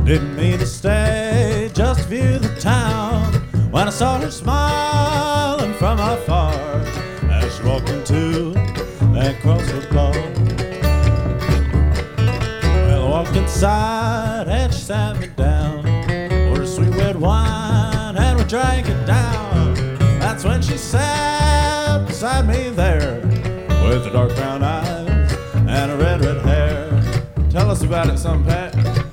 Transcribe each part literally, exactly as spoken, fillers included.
Didn't mean to stay, just view the town. When I saw her smiling from afar as she walked into that crossroad bar. Well, I walked inside and she sat me down, ordered sweet red wine and we drank it down. That's when she sat beside me there with her dark brown eyes and her red, red hair. Tell us about it some, Pat.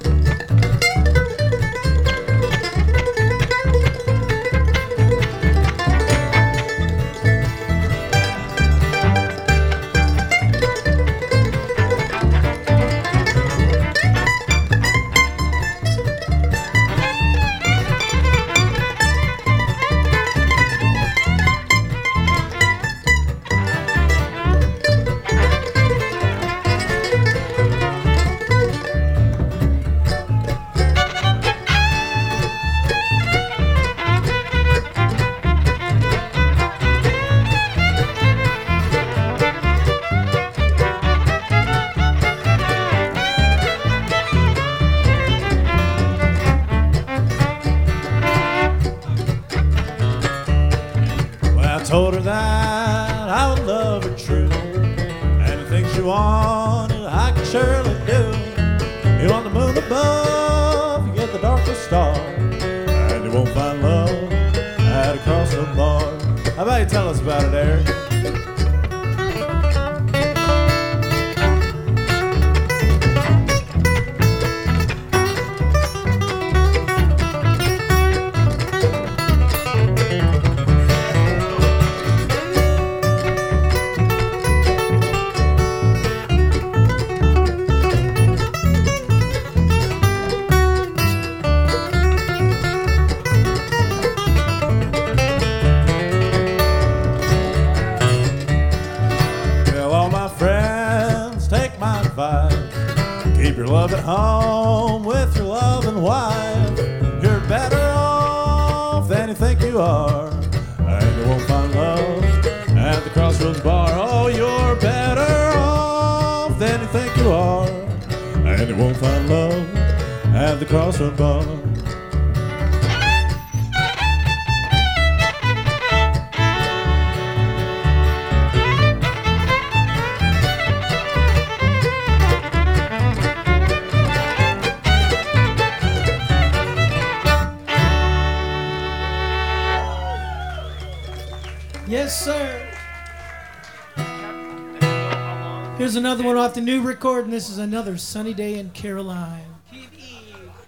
I told her that I would love her true. Anything she wanted, I could surely do. You want the moon above, you get the darkest star, and you won't find love at a crossroad bar. How about you tell us about it, Eric? My advice, keep your love at home with your loving wife. You're better off than you think you are, and you won't find love at the crossroads bar. Oh, you're better off than you think you are, and you won't find love at the crossroads bar. Yes, sir. Here's another one off the new recording. This is Another Sunny Day in Caroline.